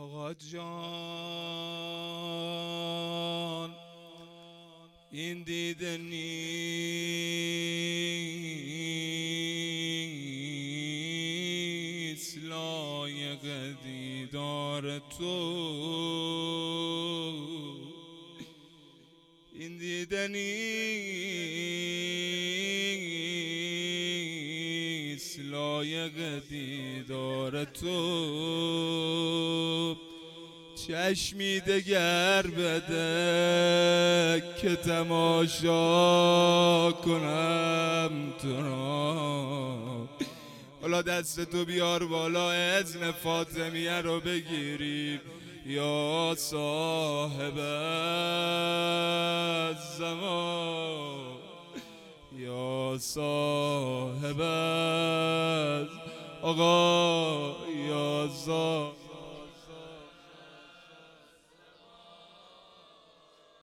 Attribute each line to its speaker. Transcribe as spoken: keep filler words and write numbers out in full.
Speaker 1: آقا جان این دیده نیست لایق دیدار تو، این دیده نیست لایق دیدار تو. چشمی دگر بده که تماشا کنم تو را. حالا دست تو بیار بالا اذن فاطمیه رو بگیریم یا صاحب الزمان، یا صاحب آقا یا صاحب